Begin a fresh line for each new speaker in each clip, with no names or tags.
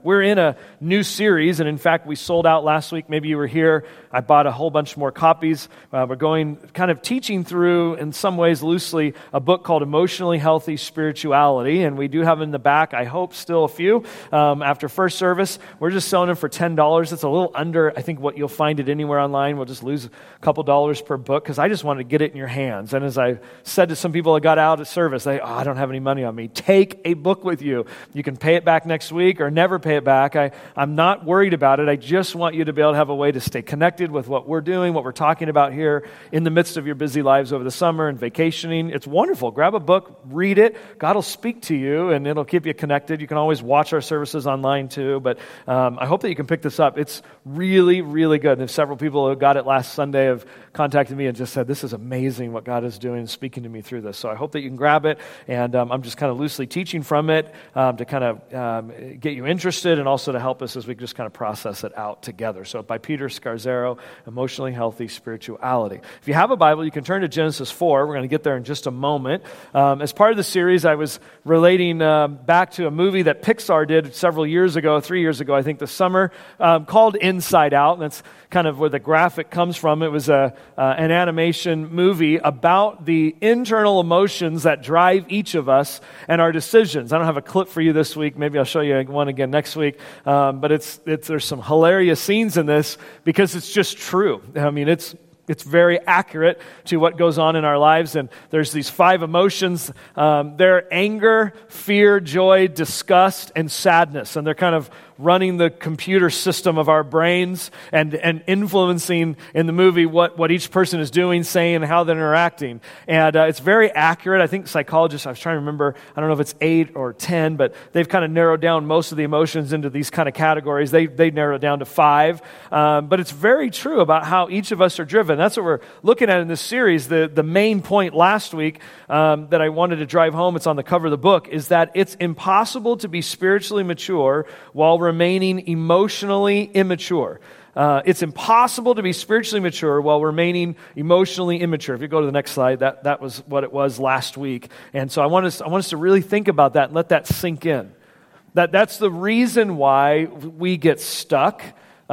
We're in a new series, and in fact, we sold out last week. Maybe you were here. I bought a whole bunch more copies. We're going kind of teaching through, in some ways loosely, a book called Emotionally Healthy Spirituality, and we do have in the back, I hope, still a few. After first service, we're just selling them for $10. It's a little under, I think, what you'll find it anywhere online. We'll just lose a couple dollars per book, because I just wanted to get it in your hands. And as I said to some people that got out at service, I don't have any money on me. Take a book with you. You can pay it back next week or never pay it back. I'm not worried about it. I just want you to be able to have a way to stay connected with what we're doing, what we're talking about here in the midst of your busy lives over the summer and vacationing. It's wonderful. Grab a book, read it. God will speak to you, and it'll keep you connected. You can always watch our services online too, but I hope that you can pick this up. It's really, really good. And several people who got it last Sunday have contacted me and just said, this is amazing what God is doing and speaking to me through this. So I hope that you can grab it, and I'm just kind of loosely teaching from it to kind of get you interested and also to help us as we just kind of process it out together. So by Peter Scazzero, Emotionally Healthy Spirituality. If you have a Bible, you can turn to Genesis 4. We're going to get there in just a moment. As part of the series, I was relating back to a movie that Pixar did several years ago, 3 years ago, I think this summer, called Inside Out. And that's kind of where the graphic comes from. It was an animation movie about the internal emotions that drive each of us and our decisions. I don't have a clip for you this week. Maybe I'll show you one again next week. But there's some hilarious scenes in this because it's just true. I mean, it's very accurate to what goes on in our lives. And there's these 5 emotions. They're anger, fear, joy, disgust, and sadness. And they're kind of running the computer system of our brains and influencing in the movie what each person is doing, saying, and how they're interacting. And it's very accurate. I think psychologists, I was trying to remember, I don't know if it's 8 or 10, but they've kind of narrowed down most of the emotions into these kind of categories. They narrowed it down to 5. But it's very true about how each of us are driven. That's what we're looking at in this series. The main point last week that I wanted to drive home, it's on the cover of the book, is that it's impossible to be spiritually mature while remaining emotionally immature. It's impossible to be spiritually mature while remaining emotionally immature. If you go to the next slide, that was what it was last week. And so I want us to really think about that and let that sink in. That's the reason why we get stuck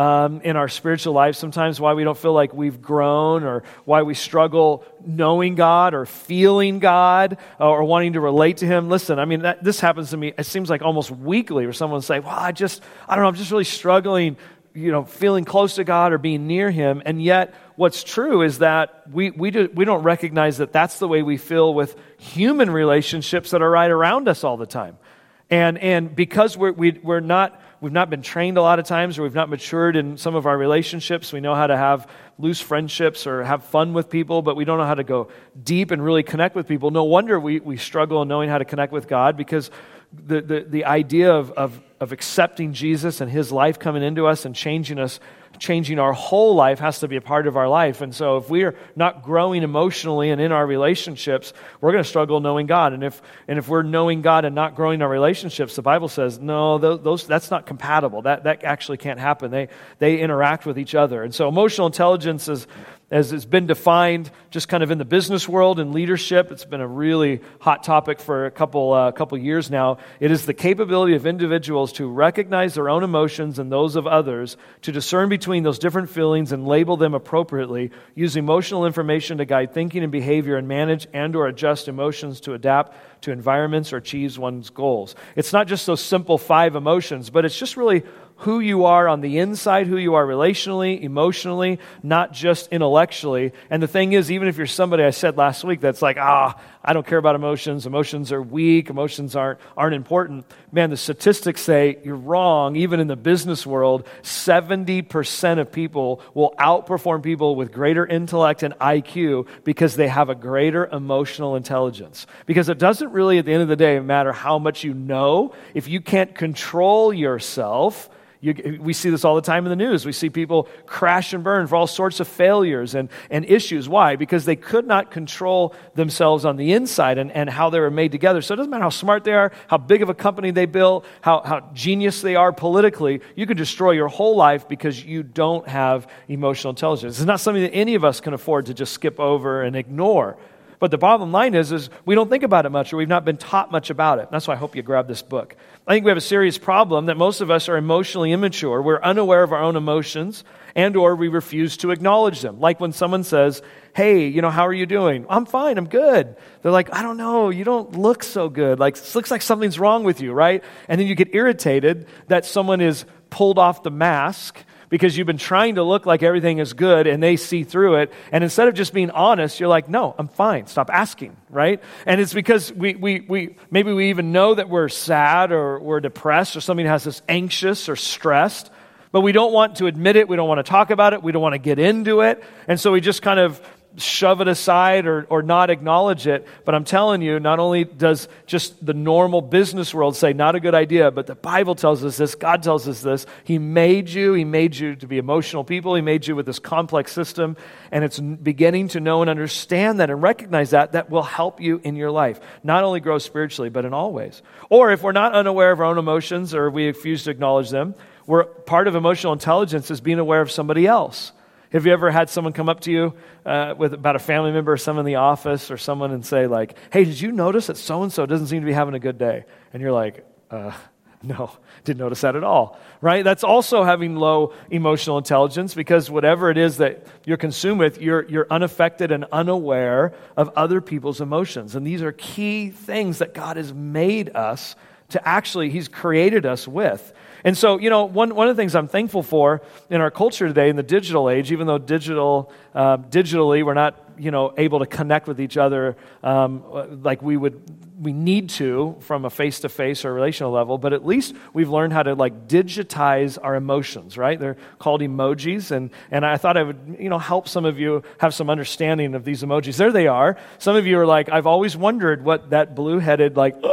in our spiritual life, sometimes why we don't feel like we've grown, or why we struggle knowing God or feeling God or wanting to relate to Him. Listen, I mean, this happens to me, it seems like almost weekly, where someone will say, well, I don't know, I'm just really struggling, feeling close to God or being near Him. And yet, what's true is that we don't recognize that that's the way we feel with human relationships that are right around us all the time. And because we've not been trained a lot of times, or we've not matured in some of our relationships. We know how to have loose friendships or have fun with people, but we don't know how to go deep and really connect with people. No wonder we struggle in knowing how to connect with God, because the idea of accepting Jesus and His life coming into us and changing our whole life has to be a part of our life. And so if we're not growing emotionally and in our relationships, we're going to struggle knowing God. And if we're knowing God and not growing our relationships, the Bible says, no, that's not compatible. That actually can't happen. They interact with each other. And so emotional intelligence is, as it's been defined just kind of in the business world and leadership, it's been a really hot topic for a couple years now. It is the capability of individuals to recognize their own emotions and those of others, to discern between those different feelings and label them appropriately, use emotional information to guide thinking and behavior, and manage and or adjust emotions to adapt to environments or achieve one's goals. It's not just those simple 5 emotions, but it's just really who you are on the inside, who you are relationally, emotionally, not just intellectually. And the thing is, even if you're somebody, I said last week, that's like, I don't care about emotions. Emotions are weak. Emotions aren't important. Man, the statistics say you're wrong. Even in the business world, 70% of people will outperform people with greater intellect and IQ because they have a greater emotional intelligence. Because it doesn't really, at the end of the day, matter how much you know. If you can't control yourself, we see this all the time in the news. We see people crash and burn for all sorts of failures and issues. Why? Because they could not control themselves on the inside and how they were made together. So it doesn't matter how smart they are, how big of a company they built, how genius they are politically. You can destroy your whole life because you don't have emotional intelligence. It's not something that any of us can afford to just skip over and ignore. But the bottom line is we don't think about it much, or we've not been taught much about it. That's why I hope you grab this book. I think we have a serious problem that most of us are emotionally immature. We're unaware of our own emotions, and or we refuse to acknowledge them. Like when someone says, hey, how are you doing? I'm fine, I'm good. They're like, I don't know, you don't look so good. Like, it looks like something's wrong with you, right? And then you get irritated that someone is pulled off the mask because you've been trying to look like everything is good and they see through it. And instead of just being honest, you're like, no, I'm fine. Stop asking, right? And it's because we maybe we even know that we're sad or we're depressed or something has us anxious or stressed, but we don't want to admit it. We don't want to talk about it. We don't want to get into it. And so we just kind of shove it aside or not acknowledge it. But I'm telling you, not only does just the normal business world say not a good idea, but the Bible tells us this, God tells us this. He made you to be emotional people. He made you with this complex system, and it's beginning to know and understand that and recognize that will help you in your life. Not only grow spiritually, but in all ways. Or if we're not unaware of our own emotions or we refuse to acknowledge them, part of emotional intelligence is being aware of somebody else. Have you ever had someone come up to you about a family member or someone in the office or someone and say like, hey, did you notice that so-and-so doesn't seem to be having a good day? And you're like, no, didn't notice that at all, right? That's also having low emotional intelligence because whatever it is that you're consumed with, you're unaffected and unaware of other people's emotions. And these are key things that God has made us to actually, He's created us with. And so, one of the things I'm thankful for in our culture today in the digital age, even though digitally we're not, able to connect with each other like we need to from a face-to-face or relational level, but at least we've learned how to digitize our emotions, right? They're called emojis, and I thought I would, help some of you have some understanding of these emojis. There they are. Some of you are like, I've always wondered what that blue-headed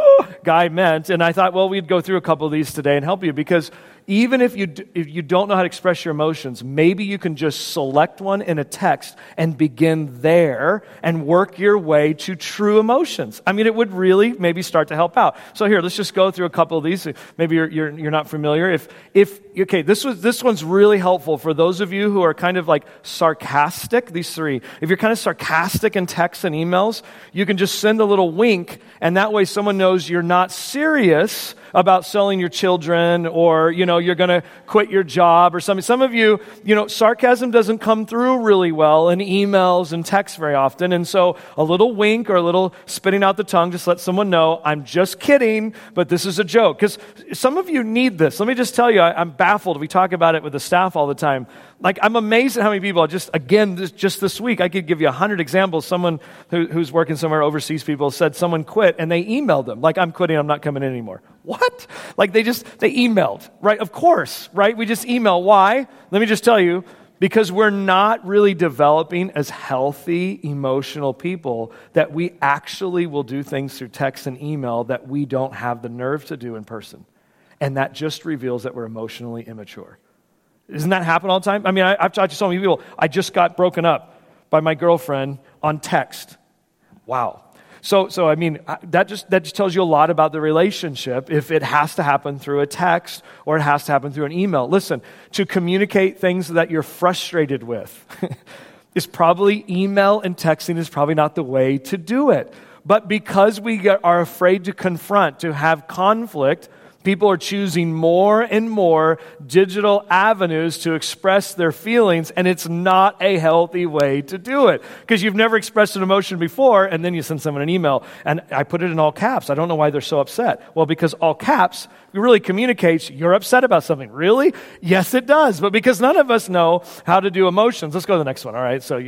guy meant, and I thought, well, we'd go through a couple of these today and help you, because even if you don't know how to express your emotions, maybe you can just select one in a text and begin there and work your way to true emotions. I mean, it would really maybe start to help out. So here, let's just go through a couple of these. Maybe you're not familiar. Okay, this one's really helpful for those of you who are kind of sarcastic. These three. If you're kind of sarcastic in texts and emails, you can just send a little wink, and that way someone knows you're not serious about selling your children, or you're going to quit your job or something. Some of you, sarcasm doesn't come through really well in emails and texts very often, and so a little wink or a little spitting out the tongue just let someone know, I'm just kidding, but this is a joke. Because some of you need this. Let me just tell you, I'm baffled. We talk about it with the staff all the time. I'm amazed at how many people, just this week, I could give you 100 examples. Someone who's working somewhere overseas, people said someone quit, and they emailed them, I'm quitting, I'm not coming in anymore. What? They emailed, right? Of course, right? We just email. Why? Let me just tell you, because we're not really developing as healthy, emotional people that we actually will do things through text and email that we don't have the nerve to do in person. And that just reveals that we're emotionally immature. Doesn't that happen all the time? I mean, I've talked to so many people. I just got broken up by my girlfriend on text. Wow. So I mean, that just tells you a lot about the relationship if it has to happen through a text or it has to happen through an email. Listen, to communicate things that you're frustrated with is probably email and texting is probably not the way to do it. But because we are afraid to confront, to have conflict, people are choosing more and more digital avenues to express their feelings, and it's not a healthy way to do it. Because you've never expressed an emotion before, and then you send someone an email, and I put it in all caps. I don't know why they're so upset. Well, because all caps really communicates you're upset about something. Really? Yes, it does. But because none of us know how to do emotions. Let's go to the next one, all right? So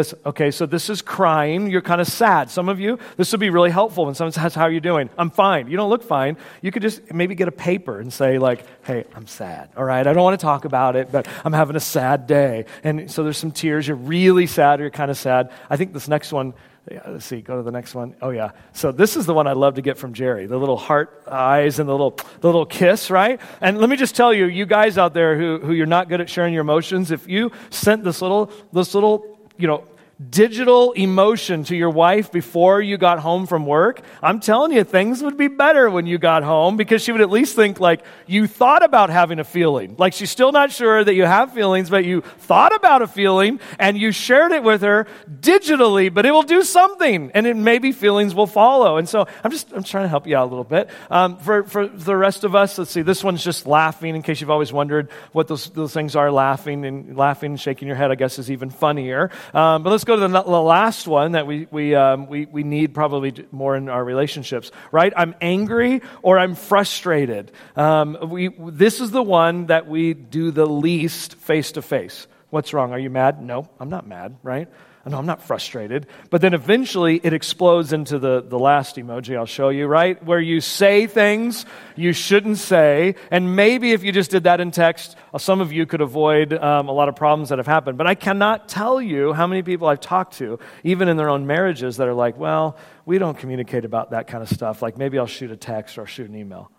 this is crying. You're kind of sad. Some of you, this would be really helpful when someone says, how are you doing? I'm fine. You don't look fine. You could just maybe get a paper and say hey, I'm sad, all right? I don't want to talk about it, but I'm having a sad day. And so there's some tears. You're really sad or you're kind of sad. I think this next one, let's see, go to the next one. Oh, yeah. So this is the one I love to get from Jerry, the little heart eyes and the little kiss, right? And let me just tell you, you guys out there who you're not good at sharing your emotions, if you sent this little digital emotion to your wife before you got home from work, I'm telling you, things would be better when you got home, because she would at least think like you thought about having a feeling. Like she's still not sure that you have feelings, but you thought about a feeling and you shared it with her digitally, but it will do something, and maybe feelings will follow. And so I'm trying to help you out a little bit. For the rest of us, let's see, this one's just laughing, in case you've always wondered what those things are. Laughing and shaking your head, I guess, is even funnier. But let's go to the last one that we need probably more in our relationships, right? I'm angry or I'm frustrated. This is the one that we do the least face to face. What's wrong? Are you mad? No, I'm not mad, right? No, I'm not frustrated. But then eventually it explodes into the last emoji I'll show you, right? Where you say things you shouldn't say. And maybe if you just did that in text, some of you could avoid a lot of problems that have happened. But I cannot tell you how many people I've talked to, even in their own marriages, that are like, well, we don't communicate about that kind of stuff. Like maybe I'll shoot a text or I'll shoot an email.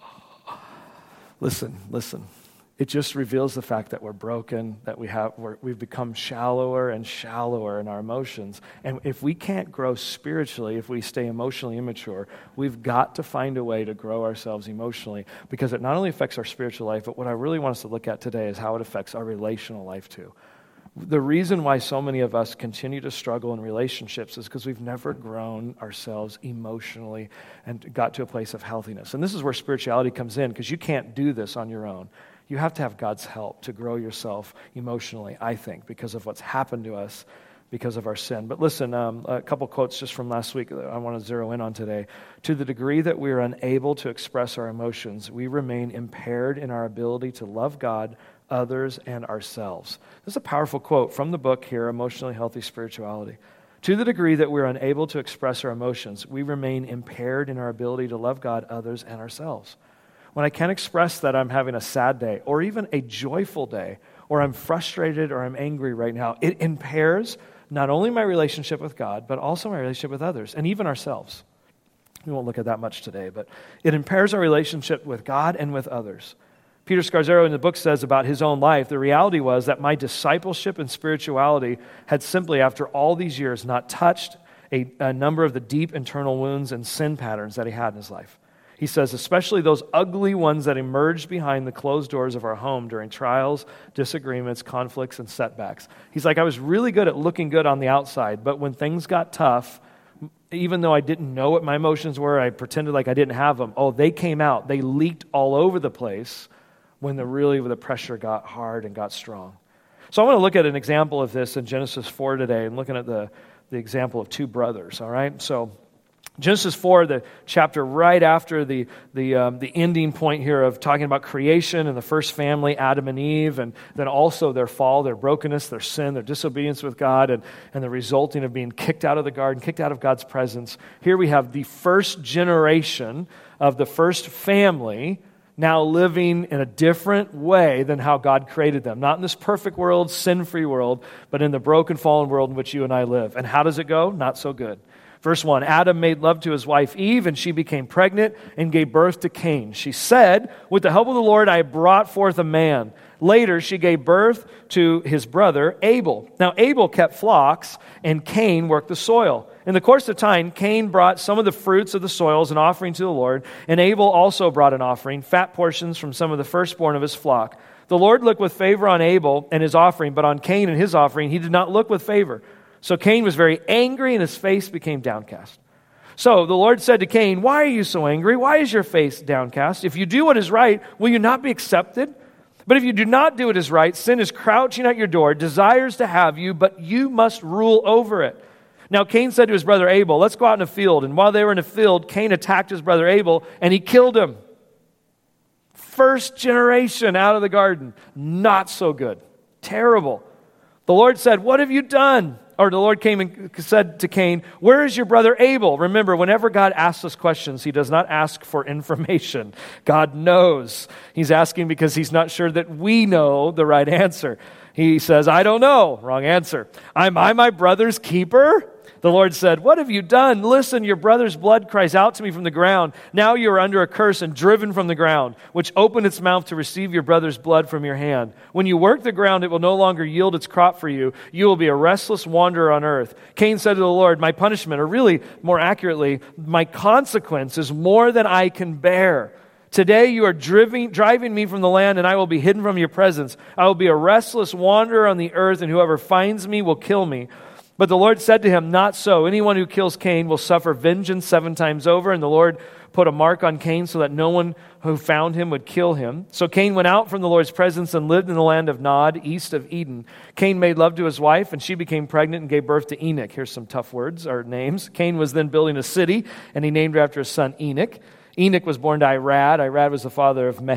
Listen. It just reveals the fact that we're broken, that we've become shallower and shallower in our emotions. And if we can't grow spiritually, if we stay emotionally immature, we've got to find a way to grow ourselves emotionally, because it not only affects our spiritual life, but what I really want us to look at today is how it affects our relational life too. The reason why so many of us continue to struggle in relationships is because we've never grown ourselves emotionally and got to a place of healthiness. And this is where spirituality comes in, because you can't do this on your own. You have to have God's help to grow yourself emotionally, I think, because of what's happened to us because of our sin. But listen, a couple quotes just from last week that I want to zero in on today. To the degree that we are unable to express our emotions, we remain impaired in our ability to love God, others, and ourselves. This is a powerful quote from the book here, Emotionally Healthy Spirituality. To the degree that we're unable to express our emotions, we remain impaired in our ability to love God, others, and ourselves. When I can't express that I'm having a sad day or even a joyful day, or I'm frustrated or I'm angry right now, it impairs not only my relationship with God, but also my relationship with others and even ourselves. We won't look at that much today, but it impairs our relationship with God and with others. Peter Scarzaro in the book says about his own life, the reality was that my discipleship and spirituality had simply, after all these years, not touched a number of the deep internal wounds and sin patterns that he had in his life. He says, especially those ugly ones that emerged behind the closed doors of our home during trials, disagreements, conflicts, and setbacks. He's like, I was really good at looking good on the outside, but when things got tough, even though I didn't know what my emotions were, I pretended like I didn't have them. Oh, they came out. They leaked all over the place when the pressure got hard and got strong. So I want to look at an example of this in Genesis 4 today, and looking at the example of two brothers, all right? So Genesis 4, the chapter right after the ending point here of talking about creation and the first family, Adam and Eve, and then also their fall, their brokenness, their sin, their disobedience with God, and the resulting of being kicked out of the garden, kicked out of God's presence. Here we have the first generation of the first family now living in a different way than how God created them. Not in this perfect world, sin-free world, but in the broken, fallen world in which you and I live. And how does it go? Not so good. Verse 1, Adam made love to his wife Eve, and she became pregnant and gave birth to Cain. She said, with the help of the Lord, I brought forth a man. Later, she gave birth to his brother Abel. Now, Abel kept flocks, and Cain worked the soil. In the course of time, Cain brought some of the fruits of the soil as an offering to the Lord, and Abel also brought an offering, fat portions from some of the firstborn of his flock. The Lord looked with favor on Abel and his offering, but on Cain and his offering he did not look with favor. So Cain was very angry, and his face became downcast. So the Lord said to Cain, why are you so angry? Why is your face downcast? If you do what is right, will you not be accepted? But if you do not do what is right, sin is crouching at your door, desires to have you, but you must rule over it. Now Cain said to his brother Abel, let's go out in a field. And while they were in a field, Cain attacked his brother Abel, and he killed him. First generation out of the garden. Not so good. Terrible. The Lord said, what have you done? Or the Lord came and said to Cain, where is your brother Abel? Remember, whenever God asks us questions, he does not ask for information. God knows. He's asking because he's not sure that we know the right answer. He says, I don't know. Wrong answer. Am I my brother's keeper? The Lord said, "What have you done? Listen, your brother's blood cries out to me from the ground. Now you are under a curse and driven from the ground, which opened its mouth to receive your brother's blood from your hand. When you work the ground, it will no longer yield its crop for you. You will be a restless wanderer on earth." Cain said to the Lord, "My punishment, or really, more accurately, my consequence is more than I can bear. Today you are driving me from the land, and I will be hidden from your presence. I will be a restless wanderer on the earth, and whoever finds me will kill me." But the Lord said to him, "Not so. Anyone who kills Cain will suffer vengeance 7 times over." And the Lord put a mark on Cain so that no one who found him would kill him. So Cain went out from the Lord's presence and lived in the land of Nod, east of Eden. Cain made love to his wife, and she became pregnant and gave birth to Enoch. Here's some tough words, or names. Cain was then building a city, and he named her after his son Enoch. Enoch was born to Irad. Irad was the father of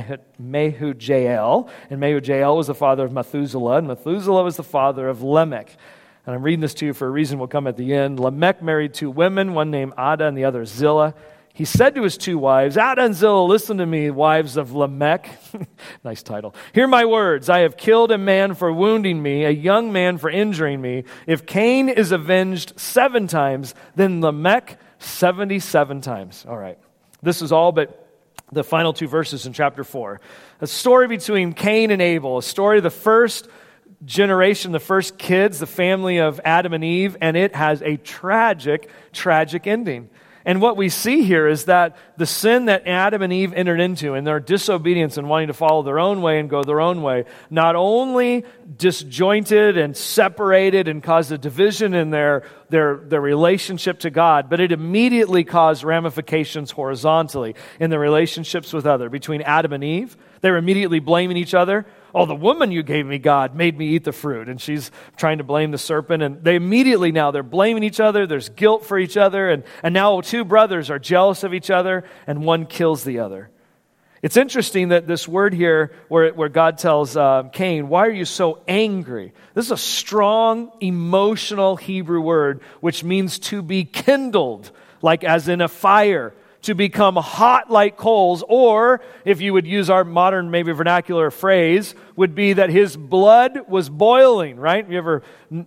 Mehujael, and Mehujael was the father of Methuselah, and Methuselah was the father of Lamech. And I'm reading this to you for a reason we'll come at the end. Lamech married 2 women, one named Ada and the other Zillah. He said to his 2 wives, "Ada and Zillah, listen to me, wives of Lamech." Nice title. "Hear my words. I have killed a man for wounding me, a young man for injuring me. If Cain is avenged 7 times, then Lamech 77 times. All right. This is all but the final 2 verses in chapter 4. A story between Cain and Abel, a story of the first generation, the first kids, the family of Adam and Eve, and it has a tragic, tragic ending. And what we see here is that the sin that Adam and Eve entered into in their disobedience and wanting to follow their own way and go their own way, not only disjointed and separated and caused a division in their relationship to God, but it immediately caused ramifications horizontally in their relationships with others. Between Adam and Eve, they were immediately blaming each other. "Oh, the woman you gave me, God, made me eat the fruit." And she's trying to blame the serpent. And they immediately now, they're blaming each other. There's guilt for each other. And now 2 brothers are jealous of each other, and one kills the other. It's interesting that this word here, where God tells Cain, "Why are you so angry?" This is a strong, emotional Hebrew word, which means to be kindled, like as in a fire. To become hot like coals, or if you would use our modern, maybe vernacular phrase, would be that his blood was boiling, right? You ever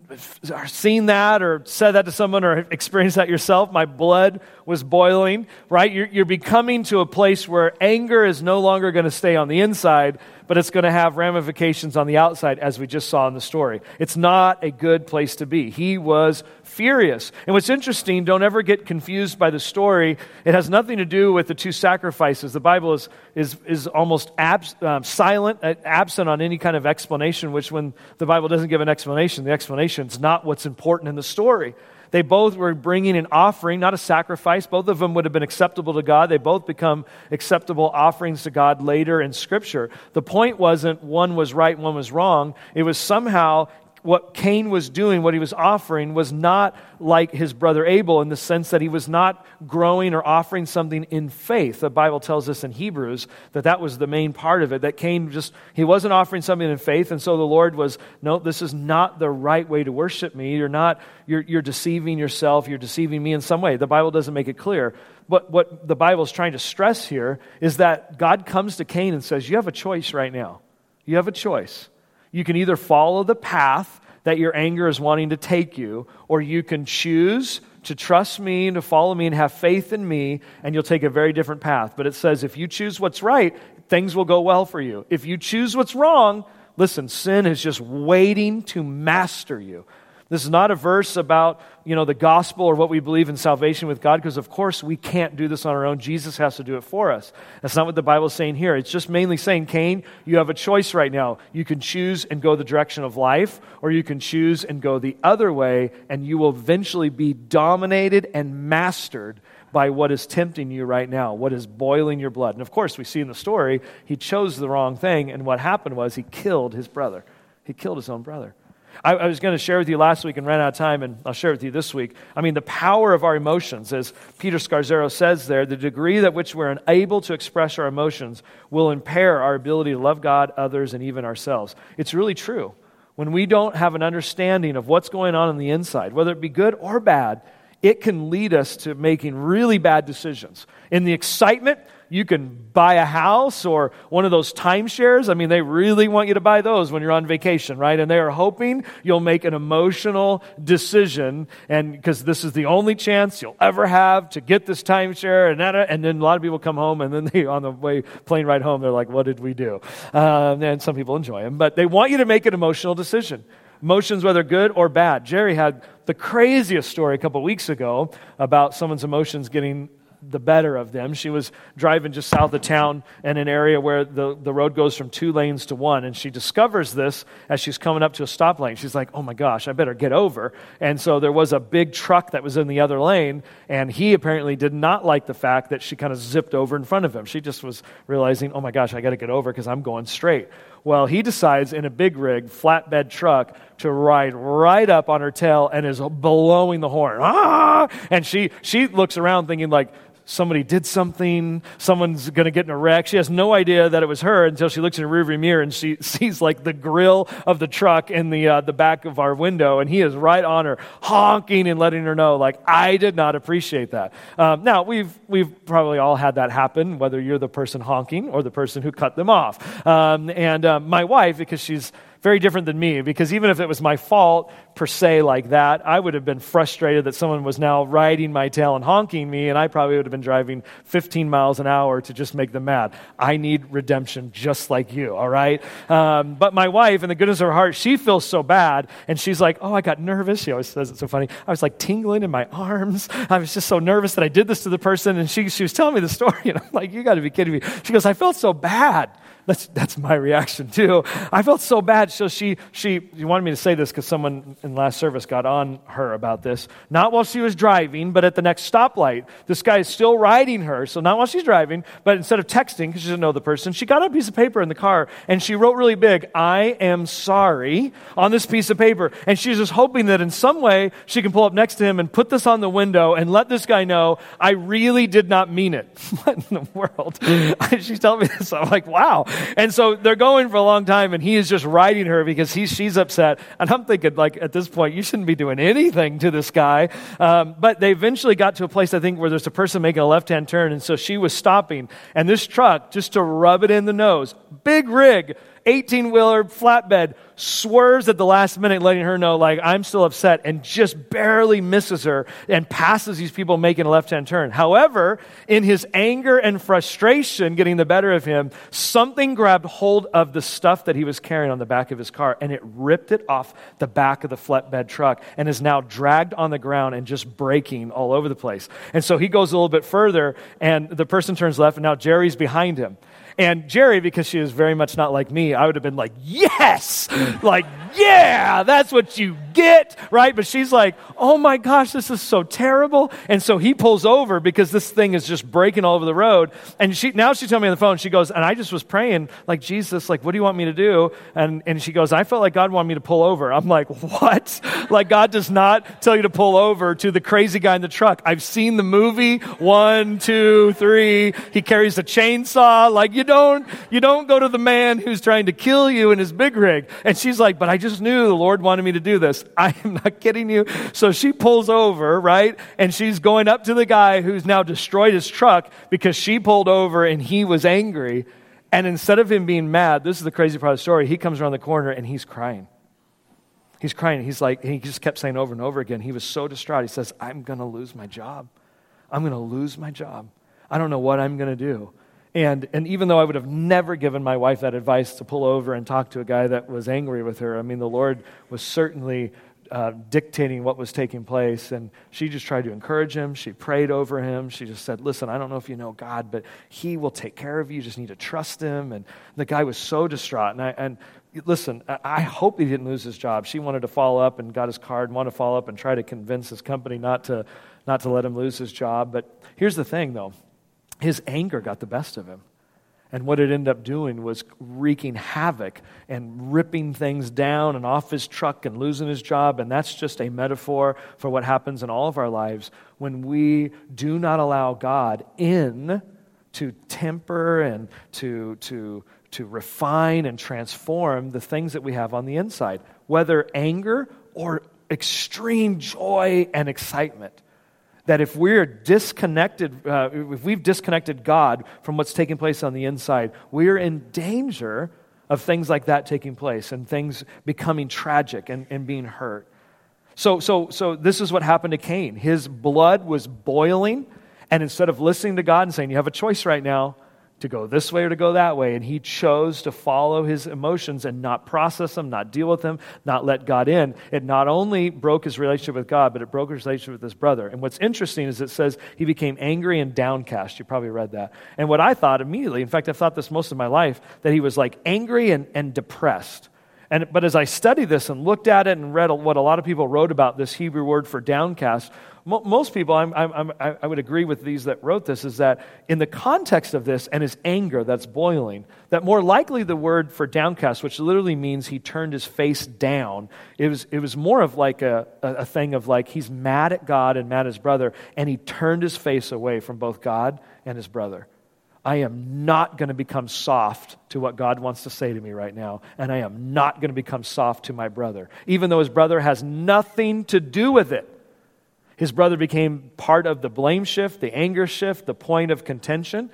seen that or said that to someone or experienced that yourself? My blood was boiling, right? You're becoming to a place where anger is no longer going to stay on the inside, but it's going to have ramifications on the outside, as we just saw in the story. It's not a good place to be. He was furious. And what's interesting, don't ever get confused by the story. It has nothing to do with the 2 sacrifices. The Bible is almost silent, absent on any kind of explanation, which when the Bible doesn't give an explanation, the explanation is not what's important in the story. They both were bringing an offering, not a sacrifice. Both of them would have been acceptable to God. They both become acceptable offerings to God later in Scripture. The point wasn't one was right, one was wrong. It was somehow what Cain was doing, what he was offering, was not like his brother Abel in the sense that he was not growing or offering something in faith. The Bible tells us in Hebrews that was the main part of it, that Cain he wasn't offering something in faith, and so the Lord was, "No, this is not the right way to worship me. You're deceiving yourself, you're deceiving me in some way." The Bible doesn't make it clear. But what the Bible is trying to stress here is that God comes to Cain and says, "You have a choice right now. You have a choice. You can either follow the path that your anger is wanting to take you, or you can choose to trust me and to follow me and have faith in me, and you'll take a very different path." But it says if you choose what's right, things will go well for you. If you choose what's wrong, listen, sin is just waiting to master you. This is not a verse about, the gospel or what we believe in salvation with God, because of course we can't do this on our own. Jesus has to do it for us. That's not what the Bible is saying here. It's just mainly saying, Cain, you have a choice right now. You can choose and go the direction of life, or you can choose and go the other way, and you will eventually be dominated and mastered by what is tempting you right now, what is boiling your blood. And of course, we see in the story, he chose the wrong thing, and what happened was he killed his brother. He killed his own brother. I was going to share with you last week and ran out of time, and I'll share with you this week. The power of our emotions, as Peter Scarzaro says there, the degree that which we're unable to express our emotions will impair our ability to love God, others, and even ourselves. It's really true. When we don't have an understanding of what's going on the inside, whether it be good or bad, it can lead us to making really bad decisions. In the excitement, you can buy a house or one of those timeshares. I mean, they really want you to buy those when you're on vacation, right? And they are hoping you'll make an emotional decision, and because this is the only chance you'll ever have to get this timeshare, and then a lot of people come home, and then they, on the plane ride home, they're like, what did we do? And some people enjoy them, but they want you to make an emotional decision. Emotions, whether good or bad. Jerry had the craziest story a couple of weeks ago about someone's emotions getting the better of them. She was driving just south of town in an area where the road goes from 2 lanes to 1, and she discovers this as she's coming up to a stoplight. She's like, oh my gosh, I better get over. And so there was a big truck that was in the other lane, and he apparently did not like the fact that she kind of zipped over in front of him. She just was realizing, oh my gosh, I got to get over because I'm going straight. Well, he decides in a big rig, flatbed truck, to ride right up on her tail and is blowing the horn. Ah! And she looks around thinking like, somebody did something, someone's going to get in a wreck. She has no idea that it was her until she looks in the rearview mirror and she sees like the grill of the truck in the back of our window, and he is right on her, honking and letting her know, like, I did not appreciate that. Now, we've probably all had that happen, whether you're the person honking or the person who cut them off. My wife, because she's very different than me, because even if it was my fault per se like that, I would have been frustrated that someone was now riding my tail and honking me, and I probably would have been driving 15 miles an hour to just make them mad. I need redemption just like you, all right? But my wife, in the goodness of her heart, she feels so bad, and she's like, oh, I got nervous. She always says it so funny. I was like tingling in my arms. I was just so nervous that I did this to the person, and she was telling me the story, and I'm like, you got to be kidding me. She goes, I felt so bad. That's my reaction too. I felt so bad. So she wanted me to say this because someone in last service got on her about this. Not while she was driving, but at the next stoplight. This guy is still riding her. So not while she's driving, but instead of texting, because she doesn't know the person, she got a piece of paper in the car and she wrote really big, I am sorry, on this piece of paper. And she's just hoping that in some way she can pull up next to him and put this on the window and let this guy know, I really did not mean it. What in the world? She's telling me this. I'm like, wow. And so they're going for a long time, and he is just riding her because she's upset. And I'm thinking, like, at this point, you shouldn't be doing anything to this guy. But they eventually got to a place, I think, where there's a person making a left-hand turn, and so she was stopping. And this truck, just to rub it in the nose, big rig, 18-wheeler, flatbed, swerves at the last minute, letting her know, like, I'm still upset, and just barely misses her and passes these people making a left-hand turn. However, in his anger and frustration getting the better of him, something grabbed hold of the stuff that he was carrying on the back of his car, and it ripped it off the back of the flatbed truck and is now dragged on the ground and just breaking all over the place. And so he goes a little bit further, and the person turns left, and now Jerry's behind him. And Jerry, because she is very much not like me, I would have been like, yes! Like, yeah, that's what you get, right? But she's like, oh my gosh, this is so terrible. And so he pulls over because this thing is just breaking all over the road. And now she's telling me on the phone, she goes, and I just was praying, like, Jesus, like, what do you want me to do? And she goes, I felt like God wanted me to pull over. I'm like, what? Like, God does not tell you to pull over to the crazy guy in the truck. I've seen the movie, 1, 2, 3. He carries a chainsaw. Like, you don't go to the man who's trying to kill you in his big rig. And she's like, but I just knew the Lord wanted me to do this. I am not kidding you. So she pulls over, right? And she's going up to the guy who's now destroyed his truck because she pulled over and he was angry. And instead of him being mad, this is the crazy part of the story, he comes around the corner and he's crying. He's crying. He's like, he just kept saying over and over again, he was so distraught. He says, I'm going to lose my job. I'm going to lose my job. I don't know what I'm going to do. And even though I would have never given my wife that advice to pull over and talk to a guy that was angry with her, I mean, the Lord was certainly dictating what was taking place, and she just tried to encourage him. She prayed over him. She just said, listen, I don't know if you know God, but he will take care of you. You just need to trust him. And the guy was so distraught. And listen, I hope he didn't lose his job. She wanted to follow up and got his card and wanted to follow up and try to convince his company not to let him lose his job. But here's the thing, though. His anger got the best of him. And what it ended up doing was wreaking havoc and ripping things down and off his truck and losing his job. And that's just a metaphor for what happens in all of our lives when we do not allow God in to temper and to refine and transform the things that we have on the inside, whether anger or extreme joy and excitement. That if we're disconnected, if we've disconnected God from what's taking place on the inside, we're in danger of things like that taking place and things becoming tragic and being hurt. So this is what happened to Cain. His blood was boiling, and instead of listening to God and saying, you have a choice right now to go this way or to go that way, and he chose to follow his emotions and not process them, not deal with them, not let God in. It not only broke his relationship with God, but it broke his relationship with his brother. And what's interesting is it says he became angry and downcast. You probably read that. And what I thought immediately, in fact, I've thought this most of my life, that he was like angry and depressed. But as I studied this and looked at it and read what a lot of people wrote about this Hebrew word for downcast, most people, I would agree with these that wrote this, is that in the context of this and his anger that's boiling, that more likely the word for downcast, which literally means he turned his face down, it was more of like a thing of like he's mad at God and mad at his brother, and he turned his face away from both God and his brother. I am not going to become soft to what God wants to say to me right now, and I am not going to become soft to my brother, even though his brother has nothing to do with it. His brother became part of the blame shift, the anger shift, the point of contention,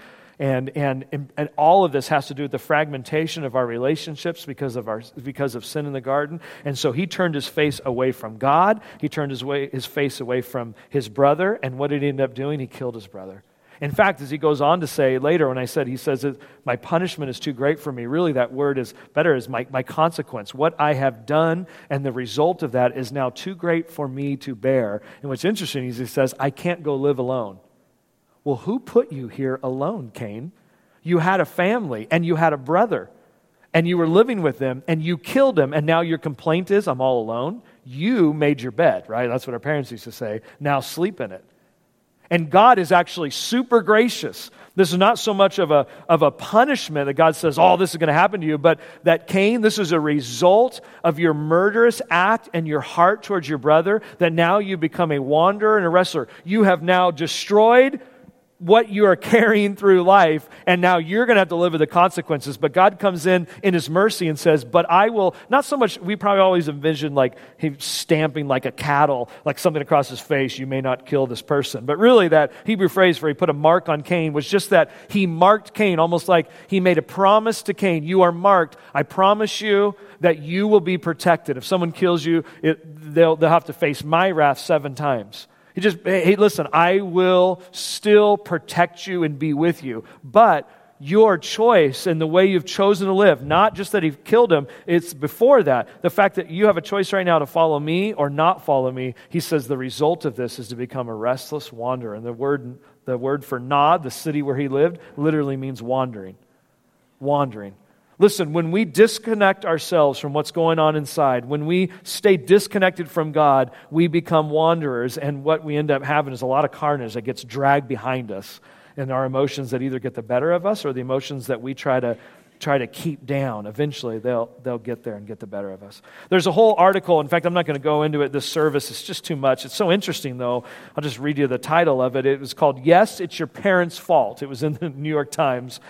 and all of this has to do with the fragmentation of our relationships because of sin in the garden. And so he turned his face away from God, he turned his face away from his brother, and what did he end up doing? He killed his brother. In fact, as he goes on to say later, he says, my punishment is too great for me. Really, that word is better as my consequence. What I have done and the result of that is now too great for me to bear. And what's interesting is he says, I can't go live alone. Well, who put you here alone, Cain? You had a family and you had a brother and you were living with them and you killed him, and now your complaint is, I'm all alone? You made your bed, right? That's what our parents used to say. Now sleep in it. And God is actually super gracious. This is not so much of a punishment that God says, oh, this is going to happen to you, but that Cain, this is a result of your murderous act and your heart towards your brother, that now you become a wanderer and a wrestler. You have now destroyed what you are carrying through life, and now you're going to have to live with the consequences. But God comes in his mercy and says, but I will, not so much, we probably always envision like him stamping like a cattle, like something across his face, you may not kill this person. But really that Hebrew phrase where he put a mark on Cain was just that he marked Cain, almost like he made a promise to Cain. You are marked. I promise you that you will be protected. If someone kills you, they'll have to face my wrath 7 times. Hey, listen, I will still protect you and be with you. But your choice and the way you've chosen to live, not just that he killed him, it's before that. The fact that you have a choice right now to follow me or not follow me, he says the result of this is to become a restless wanderer. And the word for Nod, the city where he lived, literally means wandering. Wandering. Listen, when we disconnect ourselves from what's going on inside, when we stay disconnected from God, we become wanderers, and what we end up having is a lot of carnage that gets dragged behind us, and our emotions that either get the better of us or the emotions that we try to keep down. Eventually, they'll get there and get the better of us. There's a whole article. In fact, I'm not going to go into it this service. It's just too much. It's so interesting, though. I'll just read you the title of it. It was called, Yes, It's Your Parents' Fault. It was in the New York Times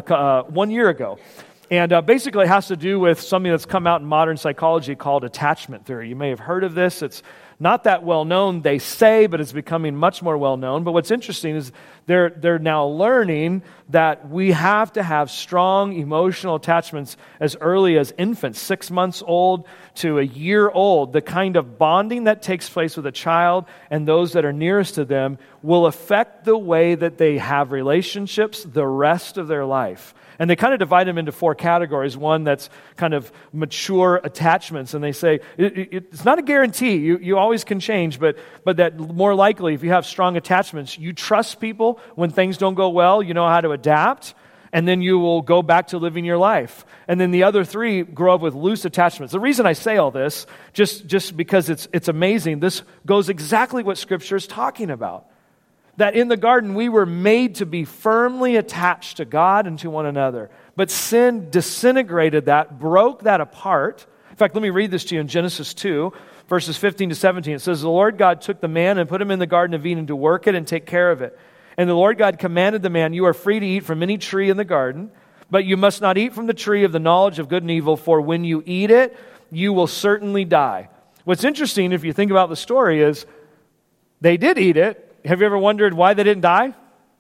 1 year ago. And basically it has to do with something that's come out in modern psychology called attachment theory. You may have heard of this. It's not that well known, they say, but it's becoming much more well known. But what's interesting is they're now learning that we have to have strong emotional attachments as early as infants, 6 months old to a year old. The kind of bonding that takes place with a child and those that are nearest to them will affect the way that they have relationships the rest of their life. And they kind of divide them into 4 categories. One that's kind of mature attachments. And they say, it's not a guarantee. You always can change, but that more likely, if you have strong attachments, you trust people when things don't go well, you know how to adapt, and then you will go back to living your life. And then the other 3 grow up with loose attachments. The reason I say all this, just because it's amazing, this goes exactly what Scripture is talking about. That in the garden we were made to be firmly attached to God and to one another. But sin disintegrated that, broke that apart. In fact, let me read this to you in Genesis 2, verses 15 to 17. It says, the Lord God took the man and put him in the Garden of Eden to work it and take care of it. And the Lord God commanded the man, you are free to eat from any tree in the garden, but you must not eat from the tree of the knowledge of good and evil, for when you eat it, you will certainly die. What's interesting, if you think about the story, is they did eat it, Have you ever wondered why they didn't die?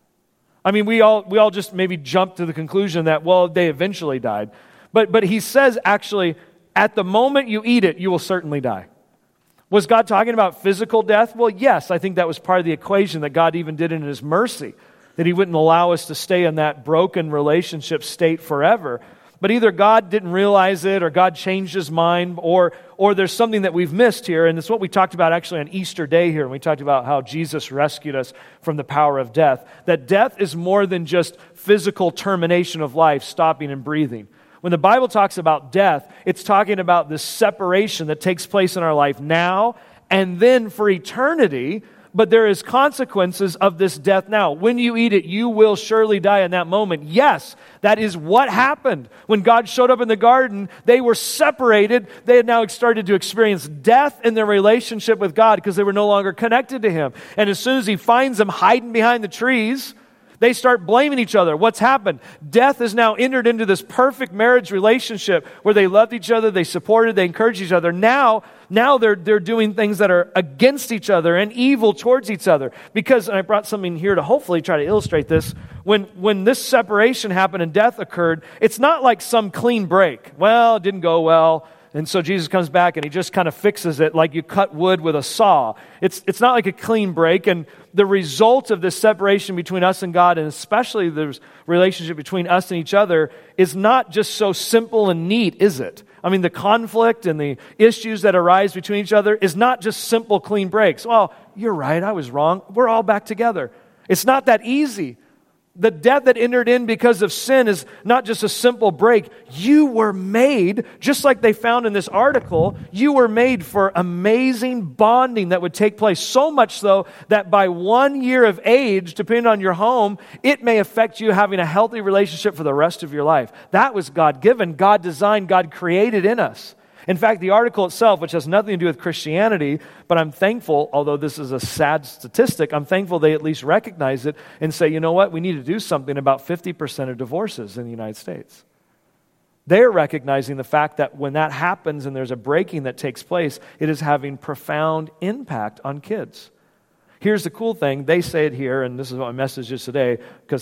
I mean, we all just maybe jump to the conclusion that, well, they eventually died. But he says, actually, at the moment you eat it, you will certainly die. Was God talking about physical death? Well, yes, I think that was part of the equation that God even did in His mercy, that He wouldn't allow us to stay in that broken relationship state forever. But either God didn't realize it, or God changed His mind, or there's something that we've missed here, and it's what we talked about actually on Easter Day here, and we talked about how Jesus rescued us from the power of death, that death is more than just physical termination of life, stopping and breathing. When the Bible talks about death, it's talking about this separation that takes place in our life now and then for eternity, but there is consequences of this death now. When you eat it, you will surely die in that moment. Yes, that is what happened. When God showed up in the garden, they were separated. They had now started to experience death in their relationship with God because they were no longer connected to Him. And as soon as He finds them hiding behind the trees, they start blaming each other. What's happened? Death has now entered into this perfect marriage relationship where they loved each other, they supported, they encouraged each other. Now they're doing things that are against each other and evil towards each other. Because, and I brought something here to hopefully try to illustrate this, when this separation happened and death occurred, it's not like some clean break. Well, it didn't go well. And so Jesus comes back and He just kind of fixes it like you cut wood with a saw. It's not like a clean break. And the result of this separation between us and God, and especially the relationship between us and each other, is not just so simple and neat, is it? I mean, the conflict and the issues that arise between each other is not just simple, clean breaks. Well, you're right, I was wrong. We're all back together. It's not that easy. The death that entered in because of sin is not just a simple break. You were made, just like they found in this article, you were made for amazing bonding that would take place. So much so that by 1 year of age, depending on your home, it may affect you having a healthy relationship for the rest of your life. That was God-given, God-designed, God created in us. In fact, the article itself, which has nothing to do with Christianity, but I'm thankful, although this is a sad statistic, I'm thankful they at least recognize it and say, you know what, we need to do something about 50% of divorces in the United States. They're recognizing the fact that when that happens and there's a breaking that takes place, it is having profound impact on kids. Here's the cool thing. They say it here, and this is what my message is today, because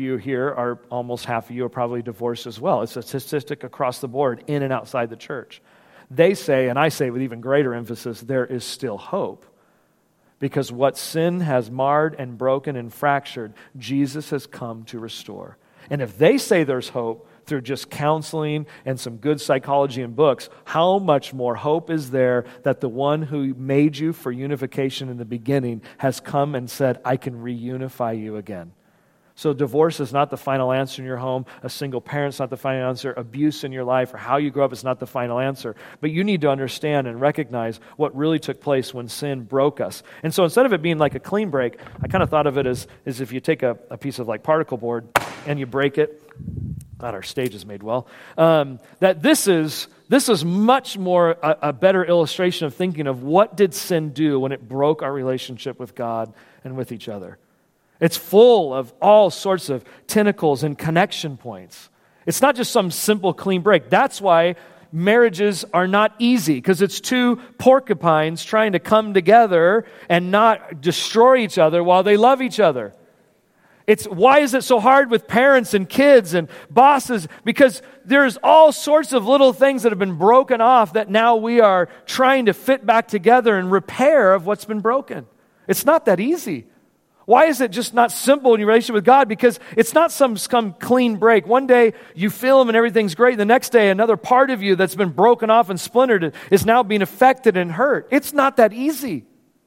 almost half of you are probably divorced as well. It's a statistic across the board, in and outside the church. They say, and I say with even greater emphasis, there is still hope. Because what sin has marred and broken and fractured, Jesus has come to restore. And if they say there's hope through just counseling and some good psychology and books, how much more hope is there that the one who made you for unification in the beginning has come and said, I can reunify you again. So divorce is not the final answer in your home. A single parent's not the final answer. Abuse in your life or how you grow up is not the final answer. But you need to understand and recognize what really took place when sin broke us. And so instead of it being like a clean break, I kind of thought of it as if you take a piece of like particle board and you break it. God, our stage is made well. That this is much more a better illustration of thinking of what did sin do when it broke our relationship with God and with each other. It's full of all sorts of tentacles and connection points. It's not just some simple clean break. That's why marriages are not easy, because it's two porcupines trying to come together and not destroy each other while they love each other. Why is it so hard with parents and kids and bosses? Because there's all sorts of little things that have been broken off that now we are trying to fit back together and repair of what's been broken. It's not that easy. Why is it just not simple in your relationship with God? Because it's not some clean break. One day you feel Him and everything's great. The next day another part of you that's been broken off and splintered is now being affected and hurt. It's not that easy.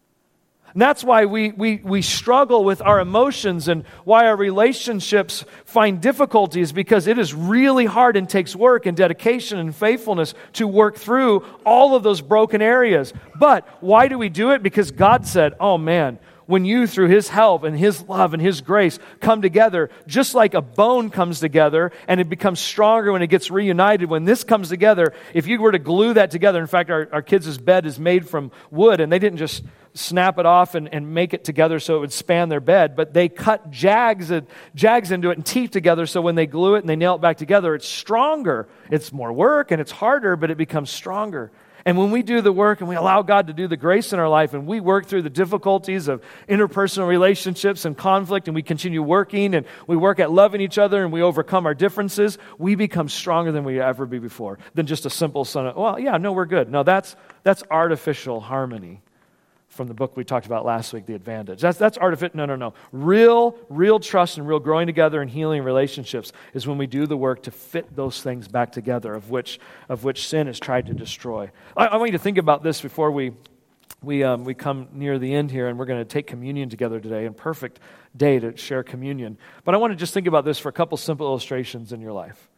And that's why we struggle with our emotions and why our relationships find difficulties, because it is really hard and takes work and dedication and faithfulness to work through all of those broken areas. But why do we do it? Because God said, oh man, when you, through His help and His love and His grace, come together, just like a bone comes together and it becomes stronger when it gets reunited, when this comes together, if you were to glue that together, in fact, our kids' bed is made from wood, and they didn't just snap it off and make it together so it would span their bed, but they cut jags into it and teeth together, so when they glue it and they nail it back together, it's stronger. It's more work and it's harder, but it becomes stronger. And when we do the work and we allow God to do the grace in our life and we work through the difficulties of interpersonal relationships and conflict and we continue working and we work at loving each other and we overcome our differences, we become stronger than we ever be before. Than just a simple we're good. No, that's artificial harmony from the book we talked about last week, The Advantage. That's artificial. No. Real trust and real growing together and healing relationships is when we do the work to fit those things back together, of which sin has tried to destroy. I want you to think about this before we come near the end here, and we're going to take communion together today, and perfect day to share communion. But I want to just think about this for a couple simple illustrations in your life.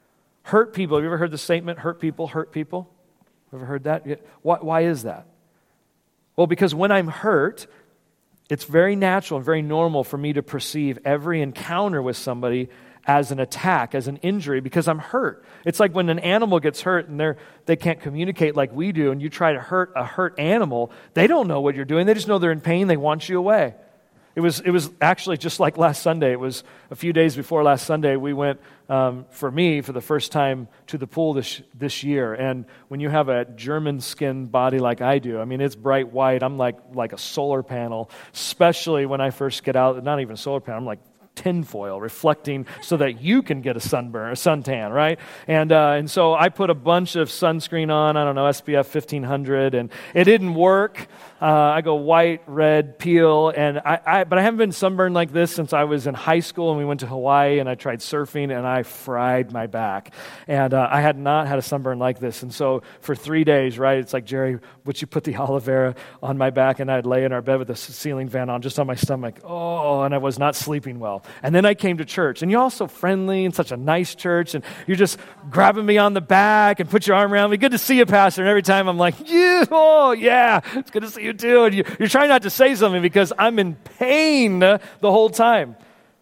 Hurt people. Have you ever heard the statement, hurt people, hurt people? Ever heard that? Why is that? Well, because when I'm hurt, it's very natural and very normal for me to perceive every encounter with somebody as an attack, as an injury, because I'm hurt. It's like when an animal gets hurt and they can't communicate like we do, and you try to hurt a hurt animal, they don't know what you're doing. They just know they're in pain. They want you away. It was actually just like last Sunday. It was a few days before last Sunday. We went, for the first time to the pool this year. And when you have a German skin body like I do, I mean, it's bright white. I'm like a solar panel, especially when I first get out. Not even a solar panel. I'm like tinfoil reflecting so that you can get a suntan, right? And so I put a bunch of sunscreen on, I don't know, SPF 1500, and it didn't work. I go white, red, peel, but I haven't been sunburned like this since I was in high school and we went to Hawaii and I tried surfing and I fried my back. And I had not had a sunburn like this. And so for 3 days, right, it's like, Jerry, would you put the aloe vera on my back? And I'd lay in our bed with the ceiling fan on just on my stomach. Oh, and I was not sleeping well. And then I came to church, and you're all so friendly and such a nice church, and you're just grabbing me on the back and put your arm around me. Good to see you, Pastor. And every time I'm like, yeah, it's good to see you too. And you're trying not to say something because I'm in pain the whole time.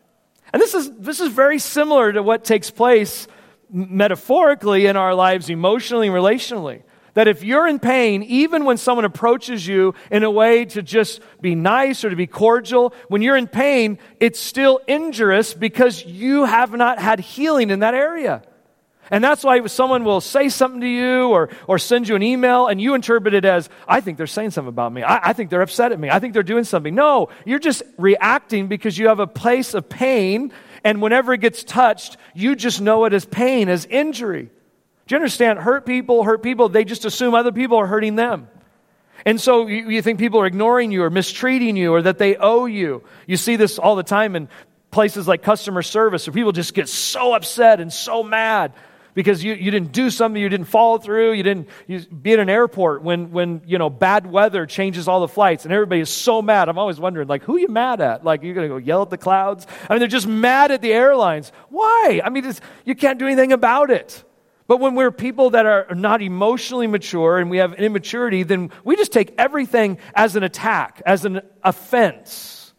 And this is very similar to what takes place metaphorically in our lives, emotionally and relationally. That if you're in pain, even when someone approaches you in a way to just be nice or to be cordial, when you're in pain, it's still injurious because you have not had healing in that area. And that's why someone will say something to you or send you an email and you interpret it as, I think they're saying something about me. I think they're upset at me. I think they're doing something. No, you're just reacting because you have a place of pain, and whenever it gets touched, you just know it as pain, as injury. Do you understand? Hurt people, they just assume other people are hurting them. And so you think people are ignoring you or mistreating you or that they owe you. You see this all the time in places like customer service where people just get so upset and so mad because you didn't do something, you didn't follow through, you be at an airport when bad weather changes all the flights and everybody is so mad. I'm always wondering, like, who are you mad at? Like, you're going to go yell at the clouds? I mean, they're just mad at the airlines. Why? I mean, you can't do anything about it. But when we're people that are not emotionally mature and we have immaturity, then we just take everything as an attack, as an offense.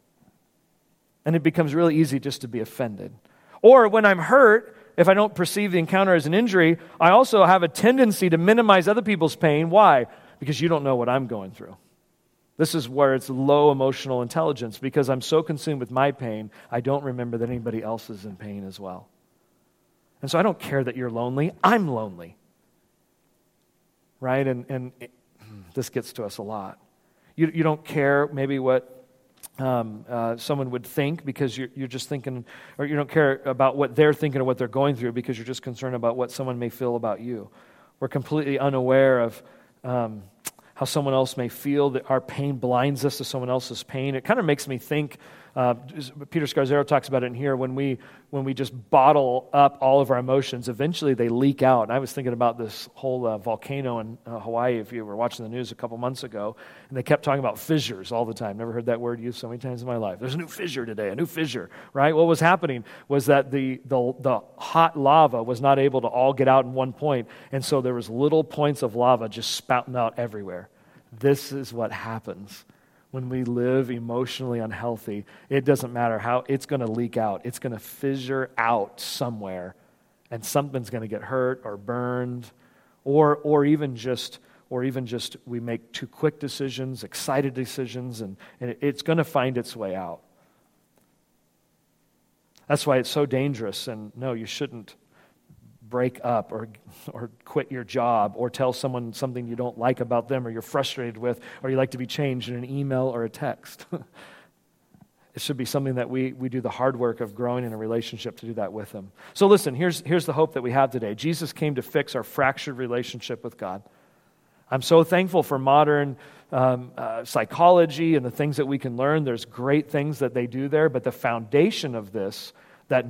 And it becomes really easy just to be offended. Or when I'm hurt, if I don't perceive the encounter as an injury, I also have a tendency to minimize other people's pain. Why? Because you don't know what I'm going through. This is where it's low emotional intelligence, because I'm so consumed with my pain, I don't remember that anybody else is in pain as well. And so I don't care that you're lonely. I'm lonely. Right? And this gets to us a lot. You don't care maybe what someone would think because you're just thinking, or you don't care about what they're thinking or what they're going through because you're just concerned about what someone may feel about you. We're completely unaware of how someone else may feel, that our pain blinds us to someone else's pain. It kind of makes me think, Peter Scarzaro talks about it in here, when we just bottle up all of our emotions, eventually they leak out. And I was thinking about this whole volcano in Hawaii, if you were watching the news a couple months ago, and they kept talking about fissures all the time. Never heard that word used so many times in my life. There's a new fissure today, a new fissure, right? What was happening was that the hot lava was not able to all get out in one point, and so there was little points of lava just spouting out everywhere. This is what happens when we live emotionally unhealthy. It doesn't matter how, it's going to leak out. It's going to fissure out somewhere, and something's going to get hurt or burned, or even just we make too quick decisions, excited decisions, and it's going to find its way out. That's why it's so dangerous, and no, you shouldn't break up or quit your job or tell someone something you don't like about them or you're frustrated with or you like to be changed in an email or a text. It should be something that we do the hard work of growing in a relationship to do that with Him. So listen, here's the hope that we have today. Jesus came to fix our fractured relationship with God. I'm so thankful for modern psychology and the things that we can learn. There's great things that they do there, but the foundation of this that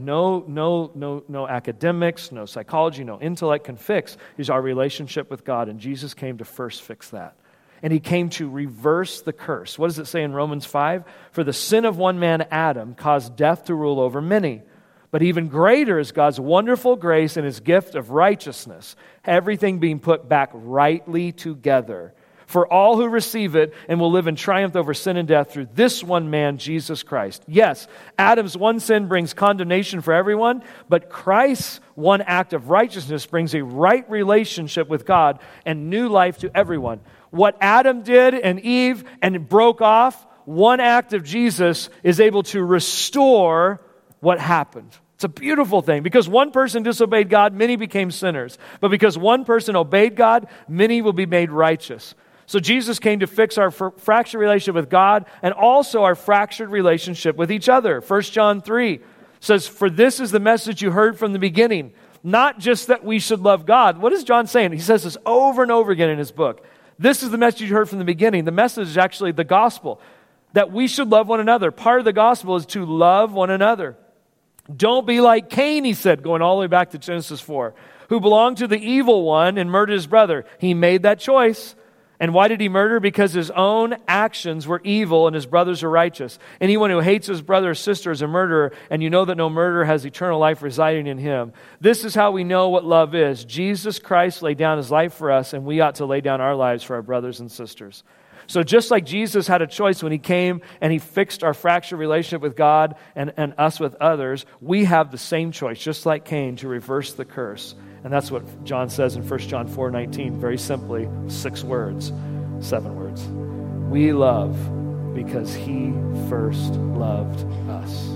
no academics, no psychology, no intellect can fix is our relationship with God, and Jesus came to first fix that. And He came to reverse the curse. What does it say in Romans 5? For the sin of one man, Adam, caused death to rule over many. But even greater is God's wonderful grace and His gift of righteousness, everything being put back rightly together for all who receive it and will live in triumph over sin and death through this one man, Jesus Christ. Yes, Adam's one sin brings condemnation for everyone, but Christ's one act of righteousness brings a right relationship with God and new life to everyone. What Adam did and Eve and broke off, one act of Jesus is able to restore what happened. It's a beautiful thing. Because one person disobeyed God, many became sinners. But because one person obeyed God, many will be made righteous. So Jesus came to fix our fractured relationship with God and also our fractured relationship with each other. 1 John 3 says, for this is the message you heard from the beginning. Not just that we should love God. What is John saying? He says this over and over again in his book. This is the message you heard from the beginning. The message is actually the gospel, that we should love one another. Part of the gospel is to love one another. Don't be like Cain, he said, going all the way back to Genesis 4, who belonged to the evil one and murdered his brother. He made that choice. And why did he murder? Because his own actions were evil and his brothers are righteous. Anyone who hates his brother or sister is a murderer, and you know that no murderer has eternal life residing in him. This is how we know what love is. Jesus Christ laid down His life for us, and we ought to lay down our lives for our brothers and sisters. So just like Jesus had a choice when He came and He fixed our fractured relationship with God and us with others, we have the same choice, just like Cain, to reverse the curse. And that's what John says in 1 John 4:19, very simply, 7 words. We love because He first loved us.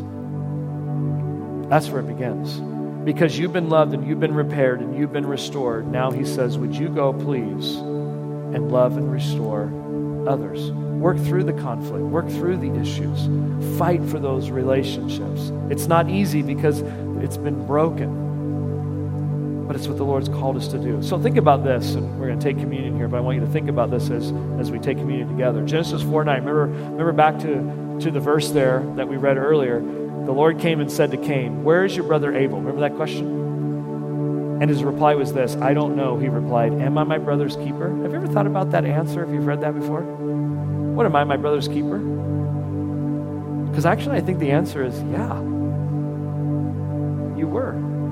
That's where it begins. Because you've been loved and you've been repaired and you've been restored, now He says, would you go please and love and restore others? Work through the conflict. Work through the issues. Fight for those relationships. It's not easy because it's been broken. But it's what the Lord's called us to do. So think about this, and we're going to take communion here, but I want you to think about this as we take communion together. Genesis 4:9. Remember back to the verse there that we read earlier. The Lord came and said to Cain, where is your brother Abel? Remember that question? And his reply was this, I don't know. He replied, am I my brother's keeper? Have you ever thought about that answer if you've read that before? What, am I my brother's keeper? Because actually I think the answer is, yeah, you were.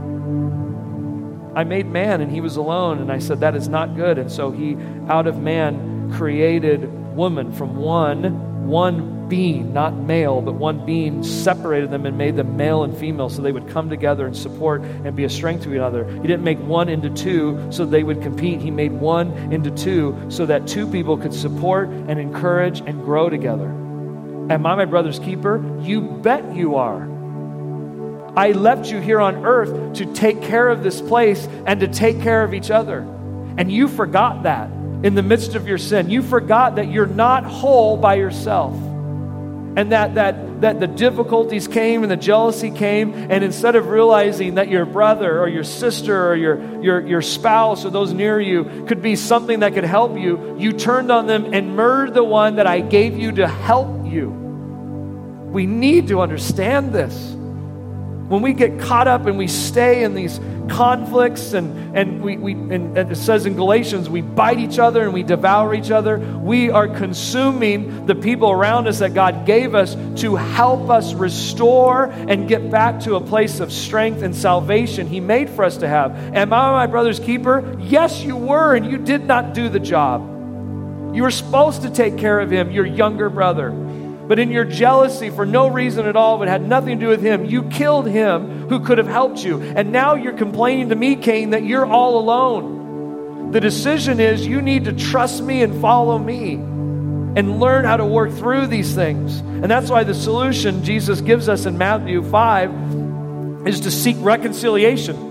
I made man and he was alone, and I said that is not good. And so He, out of man, created woman from one being, not male, but one being, separated them and made them male and female so they would come together and support and be a strength to each other. He didn't make one into two so they would compete. He made one into two so that two people could support and encourage and grow together. Am I my brother's keeper? You bet you are. I left you here on earth to take care of this place and to take care of each other. And you forgot that in the midst of your sin. You forgot that you're not whole by yourself. And that the difficulties came and the jealousy came, and instead of realizing that your brother or your sister or your spouse or those near you could be something that could help you, you turned on them and murdered the one that I gave you to help you. We need to understand this. When we get caught up and we stay in these conflicts and it says in Galatians, we bite each other and we devour each other, we are consuming the people around us that God gave us to help us restore and get back to a place of strength and salvation He made for us to have. Am I my brother's keeper? Yes, you were, and you did not do the job. You were supposed to take care of him, your younger brother. But in your jealousy, for no reason at all, it had nothing to do with him, you killed him who could have helped you. And now you're complaining to me, Cain, that you're all alone. The decision is you need to trust me and follow me and learn how to work through these things. And that's why the solution Jesus gives us in Matthew 5 is to seek reconciliation.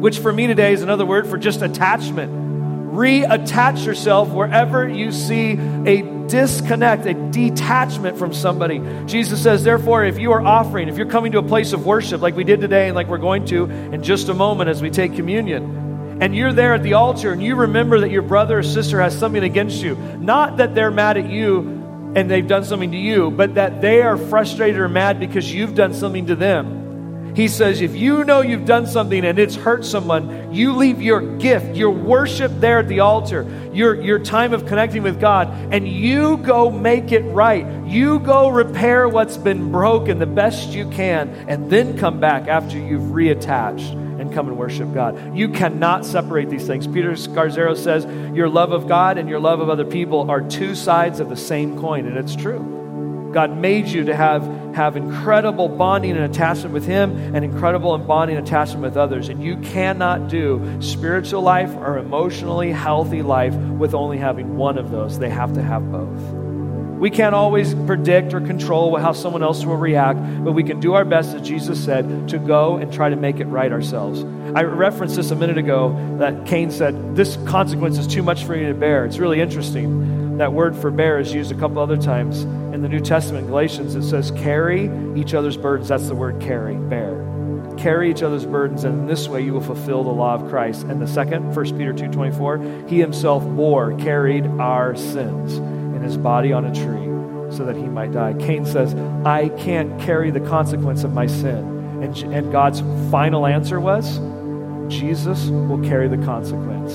which for me today is another word for just attachment. Reattach yourself wherever you see a disconnect, a detachment from somebody. Jesus says, therefore, if you are offering, if you're coming to a place of worship like we did today and like we're going to in just a moment as we take communion, and you're there at the altar and you remember that your brother or sister has something against you, not that they're mad at you and they've done something to you, but that they are frustrated or mad because you've done something to them. He says, if you know you've done something and it's hurt someone, you leave your gift, your worship there at the altar, your time of connecting with God, and you go make it right. You go repair what's been broken the best you can, and then come back after you've reattached and come and worship God. You cannot separate these things. Peter Scazzero says, your love of God and your love of other people are two sides of the same coin, and it's true. God made you to have incredible bonding and attachment with Him and incredible and bonding and attachment with others. And you cannot do spiritual life or emotionally healthy life with only having one of those. They have to have both. We can't always predict or control how someone else will react, but we can do our best, as Jesus said, to go and try to make it right ourselves. I referenced this a minute ago that Cain said, this consequence is too much for you to bear. It's really interesting. That word for bear is used a couple other times. In the New Testament, Galatians, it says carry each other's burdens. That's the word carry, bear. Carry each other's burdens, and in this way you will fulfill the law of Christ. And the second, 1 Peter 2:24, He Himself carried our sins in His body on a tree so that He might die. Cain says, I can't carry the consequence of my sin. And God's final answer was, Jesus will carry the consequence.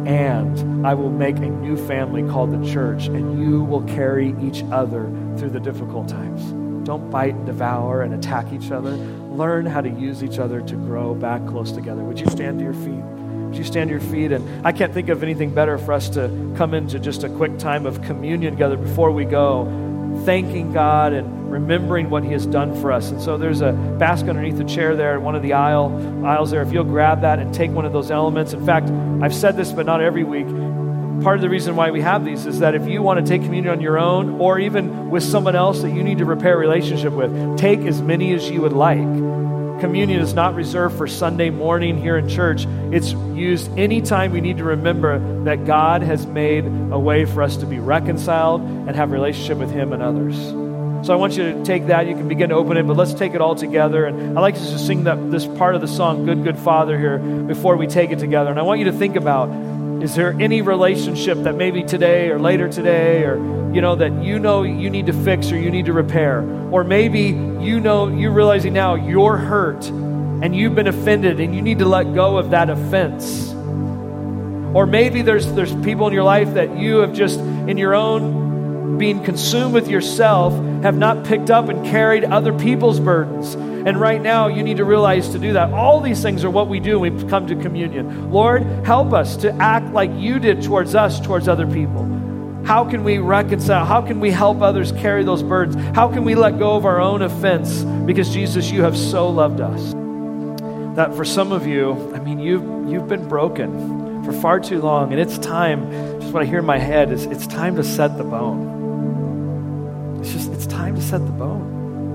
And I will make a new family called the church, and you will carry each other through the difficult times. Don't bite and devour and attack each other. Learn how to use each other to grow back close together. Would you stand to your feet? Would you stand to your feet? And I can't think of anything better for us to come into just a quick time of communion together before we go, thanking God and remembering what He has done for us. And so there's a basket underneath the chair there, one of the aisles there. If you'll grab that and take one of those elements. In fact, I've said this, but not every week. Part of the reason why we have these is that if you want to take communion on your own, or even with someone else that you need to repair a relationship with, take as many as you would like. Communion is not reserved for Sunday morning here in church. It's used anytime we need to remember that God has made a way for us to be reconciled and have a relationship with Him and others. So I want you to take that. You can begin to open it, but let's take it all together. And I'd like us to sing this part of the song, Good, Good Father, here before we take it together. And I want you to think about, is there any relationship that maybe today or later today, or that you need to fix or you need to repair? Or maybe you're realizing now you're hurt and you've been offended and you need to let go of that offense. Or maybe there's people in your life that you have just, in your own being consumed with yourself, have not picked up and carried other people's burdens. And right now you need to realize to do that. All these things are what we do when we come to communion. Lord, help us to act like you did towards us, towards other people. How can we reconcile? How can we help others carry those burdens? How can we let go of our own offense? Because Jesus, you have so loved us. That for some of you, you've been broken for far too long, and it's time, just what I hear in my head is it's time to set the bone. It's time to set the bone.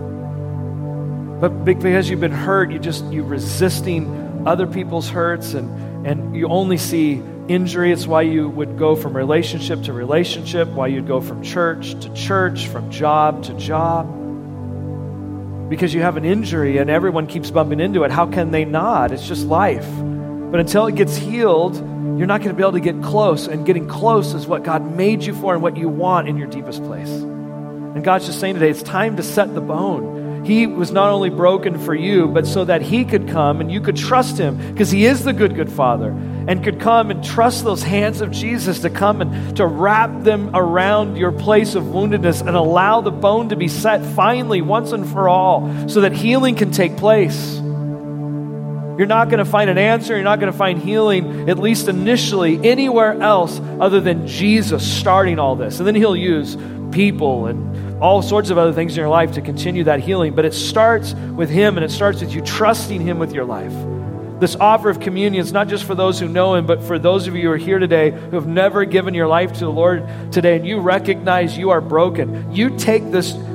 But because you've been hurt, you're resisting other people's hurts, and you only see injury. It's why you would go from relationship to relationship, why you'd go from church to church, from job to job. Because you have an injury and everyone keeps bumping into it. How can they not? It's just life. But until it gets healed, you're not going to be able to get close. And getting close is what God made you for and what you want in your deepest place. And God's just saying today, it's time to set the bone. He was not only broken for you, but so that He could come and you could trust Him, because He is the good, good Father, and could come and trust those hands of Jesus to come and to wrap them around your place of woundedness and allow the bone to be set finally once and for all so that healing can take place. You're not going to find an answer. You're not going to find healing, at least initially, anywhere else other than Jesus starting all this. And then He'll use people and all sorts of other things in your life to continue that healing. But it starts with Him, and it starts with you trusting Him with your life. This offer of communion is not just for those who know Him, but for those of you who are here today who have never given your life to the Lord today, and you recognize you are broken. You take this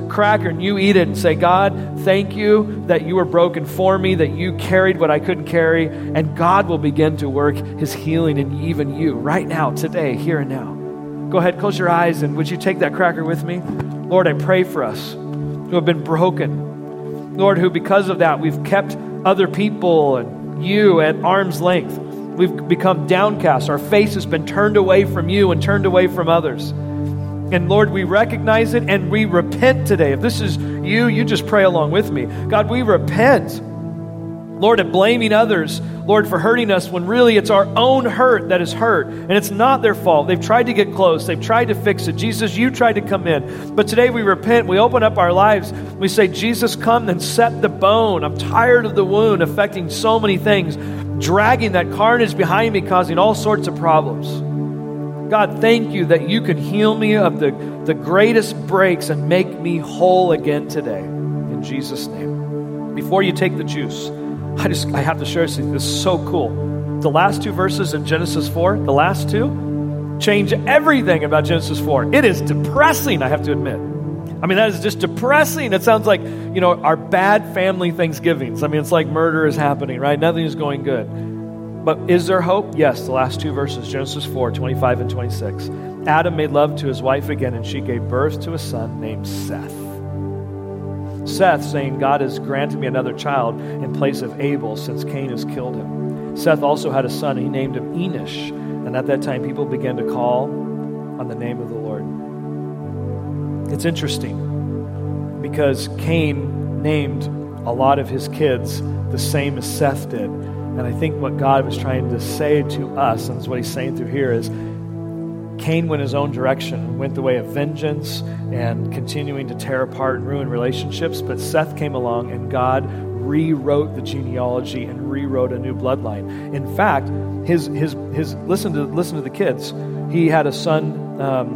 cracker and you eat it and say, God, thank you that you were broken for me, that you carried what I couldn't carry, and God will begin to work his healing in even you right now, today, here and now. Go ahead, close your eyes, and would you take that cracker with me? Lord, I pray for us who have been broken. Lord, who because of that, we've kept other people and you at arm's length. We've become downcast. Our face has been turned away from you and turned away from others. And Lord, we recognize it and we repent today. If this is you, you just pray along with me. God, we repent, Lord, of blaming others, Lord, for hurting us when really it's our own hurt that is hurt. And it's not their fault. They've tried to get close. They've tried to fix it. Jesus, you tried to come in. But today we repent. We open up our lives. We say, Jesus, come and set the bone. I'm tired of the wound affecting so many things, dragging that carnage behind me, causing all sorts of problems. God, thank you that you can heal me of the greatest breaks and make me whole again today. In Jesus' name. Before you take the juice, I have to share something. This is so cool. The last two verses in Genesis 4, the last two, change everything about Genesis 4. It is depressing, I have to admit. I mean, that is just depressing. It sounds like, our bad family Thanksgivings. I mean, it's like murder is happening, right? Nothing is going good. But is there hope? Yes, the last two verses, Genesis 4, 25 and 26. Adam made love to his wife again, and she gave birth to a son named Seth. Seth, saying, God has granted me another child in place of Abel, since Cain has killed him. Seth also had a son, and he named him Enosh. And at that time, people began to call on the name of the Lord. It's interesting, because Cain named a lot of his kids the same as Seth did. And I think what God was trying to say to us, and what he's saying through here, is Cain went his own direction, went the way of vengeance and continuing to tear apart and ruin relationships. But Seth came along and God rewrote the genealogy and rewrote a new bloodline. In fact, his listen to the kids. He had a son,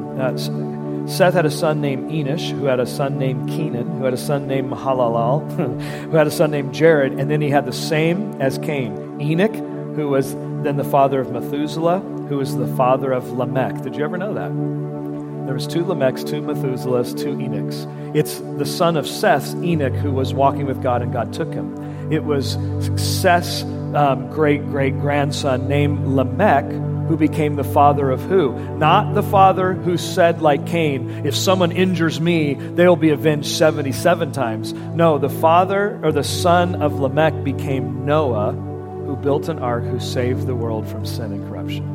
Seth had a son named Enosh, who had a son named Kenan, who had a son named Mahalalel, who had a son named Jared, and then he had the same as Cain, Enoch, who was then the father of Methuselah, who was the father of Lamech. Did you ever know that? There was two Lamechs, two Methuselahs, two Enochs. It's the son of Seth, Enoch, who was walking with God and God took him. It was Seth's great-great-grandson named Lamech, who became the father of who? Not the father who said, like Cain, if someone injures me, they'll be avenged 77 times. No, the father or the son of Lamech became Noah, who built an ark, who saved the world from sin and corruption.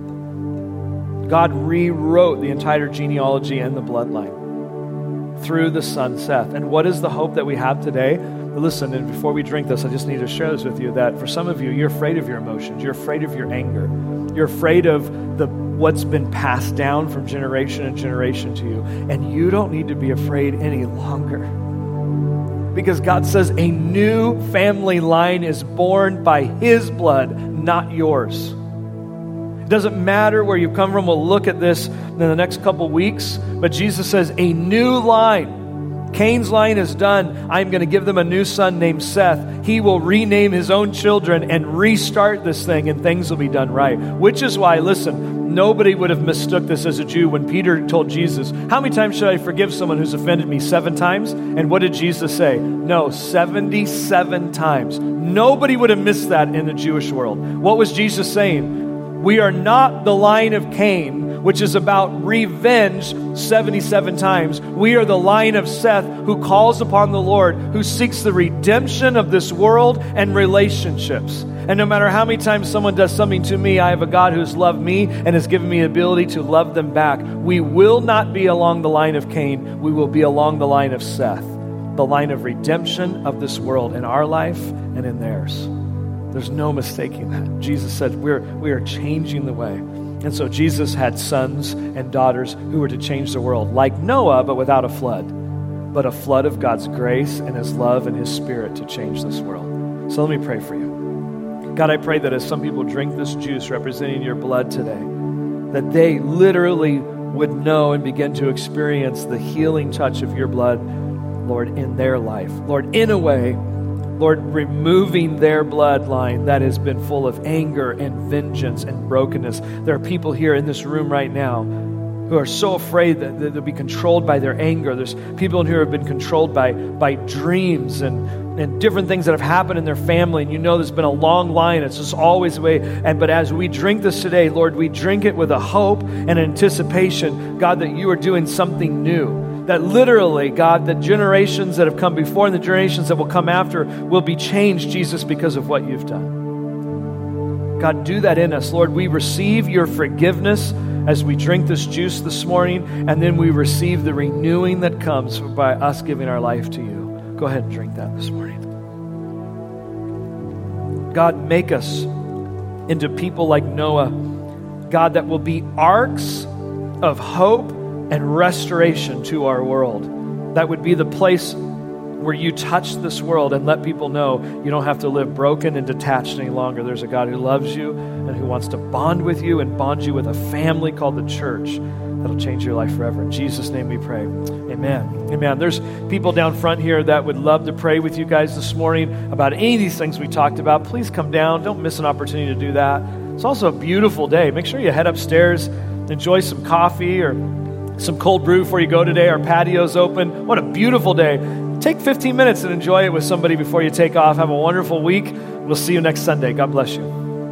God rewrote the entire genealogy and the bloodline through the son Seth. And what is the hope that we have today? Listen, and before we drink this, I just need to share this with you, that for some of you, you're afraid of your emotions. You're afraid of your anger. You're afraid of what's been passed down from generation and generation to you. And you don't need to be afraid any longer. Because God says a new family line is born by his blood, not yours. It doesn't matter where you've come from. We'll look at this in the next couple weeks. But Jesus says a new line. Cain's line is done. I'm going to give them a new son named Seth. He will rename his own children and restart this thing, and things will be done right. Which is why, listen, nobody would have mistook this as a Jew when Peter told Jesus, how many times should I forgive someone who's offended me? 7 times? And what did Jesus say? No, 77 times. Nobody would have missed that in the Jewish world. What was Jesus saying? We are not the line of Cain, which is about revenge 77 times. We are the line of Seth, who calls upon the Lord, who seeks the redemption of this world and relationships. And no matter how many times someone does something to me, I have a God who's loved me and has given me the ability to love them back. We will not be along the line of Cain. We will be along the line of Seth, the line of redemption of this world in our life and in theirs. There's no mistaking that. Jesus said we are changing the way. And so Jesus had sons and daughters who were to change the world, like Noah, but without a flood. But a flood of God's grace and his love and his spirit to change this world. So let me pray for you. God, I pray that as some people drink this juice representing your blood today, that they literally would know and begin to experience the healing touch of your blood, Lord, in their life. Lord, in a way, Lord, removing their bloodline that has been full of anger and vengeance and brokenness. There are people here in this room right now who are so afraid that they'll be controlled by their anger. There's people in here who have been controlled by dreams and different things that have happened in their family. And there's been a long line. It's just always the way. But as we drink this today, Lord, we drink it with a hope and anticipation, God, that you are doing something new. That literally, God, the generations that have come before and the generations that will come after will be changed, Jesus, because of what you've done. God, do that in us. Lord, we receive your forgiveness as we drink this juice this morning, and then we receive the renewing that comes by us giving our life to you. Go ahead and drink that this morning. God, make us into people like Noah, God, that will be arks of hope and restoration to our world. That would be the place where you touch this world and let people know you don't have to live broken and detached any longer. There's a God who loves you and who wants to bond with you and bond you with a family called the church that'll change your life forever. In Jesus' name we pray. Amen. Amen. There's people down front here that would love to pray with you guys this morning about any of these things we talked about. Please come down. Don't miss an opportunity to do that. It's also a beautiful day. Make sure you head upstairs, enjoy some coffee or some cold brew before you go today. Our patio's open. What a beautiful day. Take 15 minutes and enjoy it with somebody before you take off. Have a wonderful week. We'll see you next Sunday. God bless you.